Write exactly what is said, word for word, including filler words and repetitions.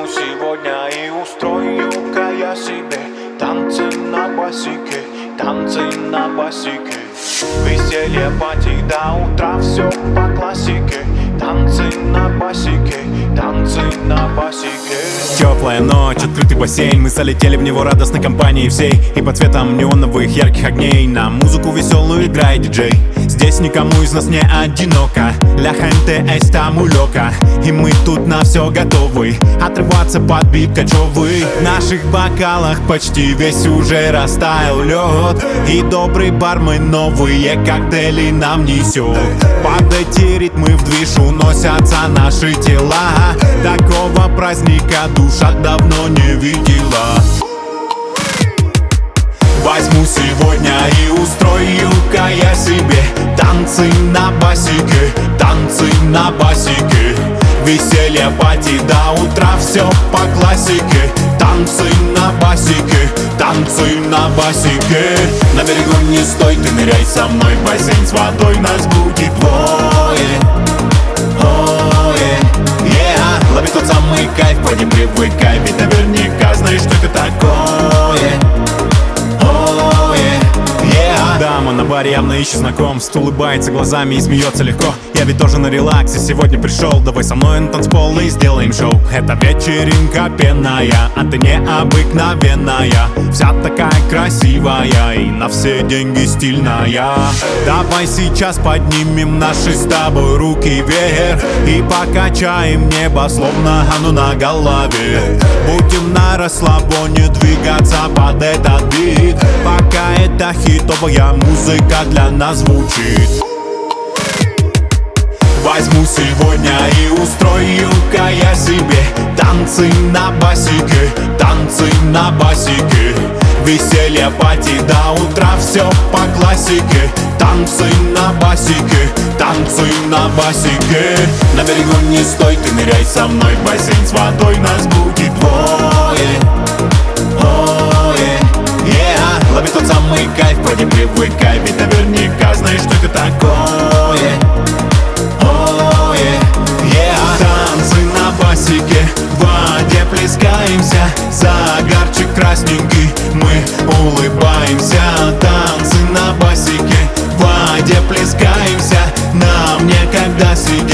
Возьму сегодня и устрою-ка я себе танцы на басике, танцы на басике. Веселье, пати до утра, все по классике. Танцы на басике, танцы на басике. Теплая ночь, открытый бассейн. Мы залетели в него радостной компанией всей. И под цветом неоновых ярких огней на музыку веселую играет диджей. Здесь никому из нас не одиноко. La gente está muy loca. И мы тут на все готовы отрываться под бит кочевый. В наших бокалах почти весь уже растаял лед. И добрый бармен новые коктейли нам несет. Под эти ритмы в движ уносятся наши тела. Такого праздника душа давно не видела. Возьму сегодня и устрою-ка я себе танцы на басике, танцы на басике. Веселье, пати до утра, все по классике. Танцы на басике, танцы на басике. На берегу не стой, ты ныряй со мной в бассейн с водой, нас будет двое. Лови тот самый кайф, по не привыкай, ведь наверняка знаешь, что это такое. Дама на баре явно ищет знакомств, улыбается глазами и смеется легко. Я ведь тоже на релаксе сегодня пришел. Давай со мной на танцпол и сделаем шоу. Это вечеринка пенная, а ты необыкновенная. Вся такая красивая и на все деньги стильная. Давай сейчас поднимем наши с тобой руки вверх и покачаем небо, словно оно на голове. Будем на расслабоне двигаться под этот бит, пока эта хитовая музыка для нас звучит. Возьму сегодня и устрою-ка я себе танцы на басике, танцы на басике. Веселье, пати до утра, все по классике. Танцы на басике, танцы на басике. На берегу не стой, ты ныряй со мной в бассейн с водой, нас будет двое. Лови тот самый кайф, по не привыкай, ведь наверняка знаешь, что это такое. Танцы на басике, в воде плескаемся. Загарчик красненький, мы улыбаемся. Танцы на басике, в воде плескаемся. Нам некогда сидеть.